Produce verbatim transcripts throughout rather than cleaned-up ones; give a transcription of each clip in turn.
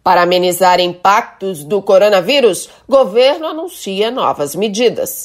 Para amenizar impactos do coronavírus, governo anuncia novas medidas.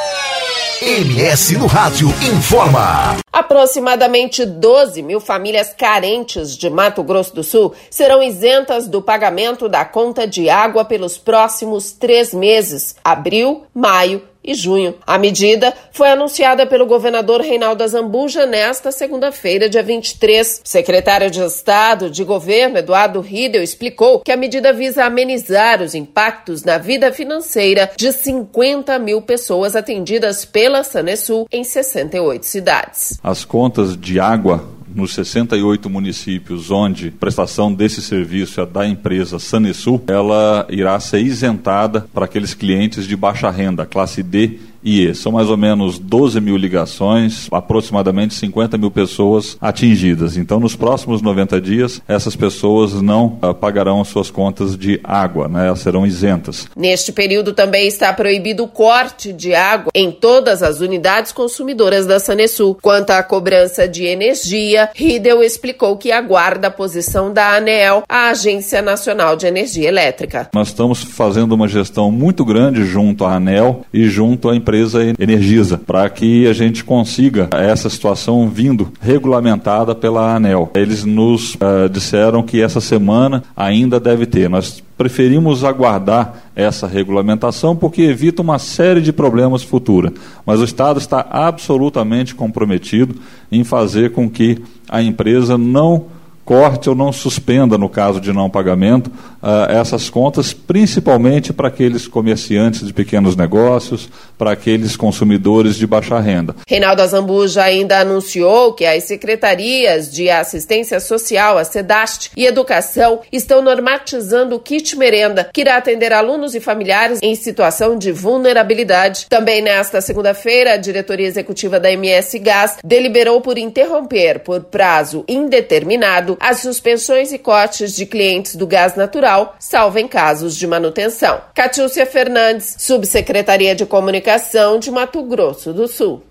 M S no Rádio informa. Aproximadamente doze mil famílias carentes de Mato Grosso do Sul serão isentas do pagamento da conta de água pelos próximos três meses, abril, maio e junho. A medida foi anunciada pelo governador Reinaldo Azambuja nesta segunda-feira, dia vinte e três. O secretário de Estado de Governo, Eduardo Riedel, explicou que a medida visa amenizar os impactos na vida financeira de cinquenta mil pessoas atendidas pela Sanesul em sessenta e oito cidades. As contas de água nos sessenta e oito municípios onde a prestação desse serviço é da empresa Sanesul, ela irá ser isentada para aqueles clientes de baixa renda, classe D e E. São mais ou menos doze mil ligações, aproximadamente cinquenta mil pessoas atingidas. Então, nos próximos noventa dias, essas pessoas não uh, pagarão suas contas de água, né? Elas serão isentas. Neste período também está proibido o corte de água em todas as unidades consumidoras da Sanesul. Quanto à cobrança de energia, Riedel explicou que aguarda a posição da ANEEL, a Agência Nacional de Energia Elétrica. Nós estamos fazendo uma gestão muito grande junto à ANEEL e junto à empresa Energisa, para que a gente consiga essa situação vindo regulamentada pela ANEEL. Eles nos uh, disseram que essa semana ainda deve ter. Nós preferimos aguardar essa regulamentação porque evita uma série de problemas futuros. Mas o Estado está absolutamente comprometido em fazer com que a empresa não corte ou não suspenda, no caso de não pagamento, uh, essas contas, principalmente para aqueles comerciantes de pequenos negócios, para aqueles consumidores de baixa renda. Reinaldo Azambuja ainda anunciou que as secretarias de Assistência Social, a SEDAST, e Educação estão normatizando o kit merenda, que irá atender alunos e familiares em situação de vulnerabilidade. Também nesta segunda-feira, a diretoria executiva da M S Gás deliberou por interromper, por prazo indeterminado, as suspensões e cortes de clientes do gás natural, salvo em casos de manutenção. Catiúcia Fernandes, subsecretaria de Comunicação de Mato Grosso do Sul.